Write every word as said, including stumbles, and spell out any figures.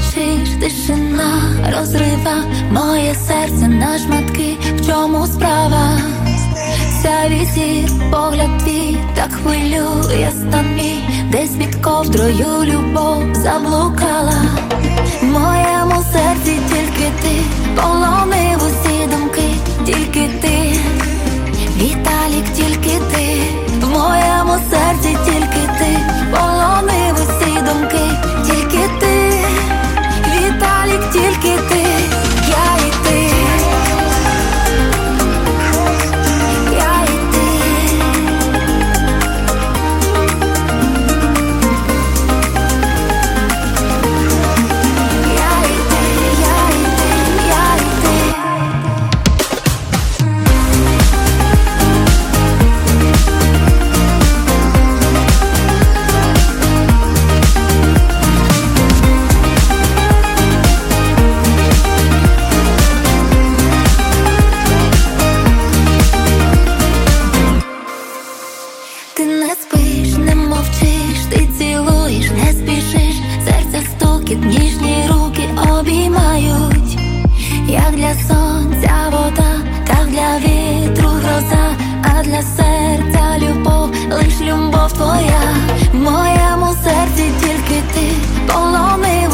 мовчиш, тишина розрива моє серце на шматки. В чому справа? Вся візір, погляд твій так хвилює стан мій. Десь під ковдрою любов заблукала. В моєму серці тільки ти полонив усі думки. Тільки ти, Віталік, тільки ти. В моєму серці тільки ти полонив усі думки. Тільки ти, Віталік, тільки ти. Я і ти. Я і ти. Я і ти, я і ти, я і ти. Ти не спиш, не мовчиш, ти цілуєш, не спішиш. Серця стукіт, ніжні руки обіймають. Як для сонця вода, так для вітру гроза. А для серця любов, лиш любов твоя. В моєму серці тільки ти полонив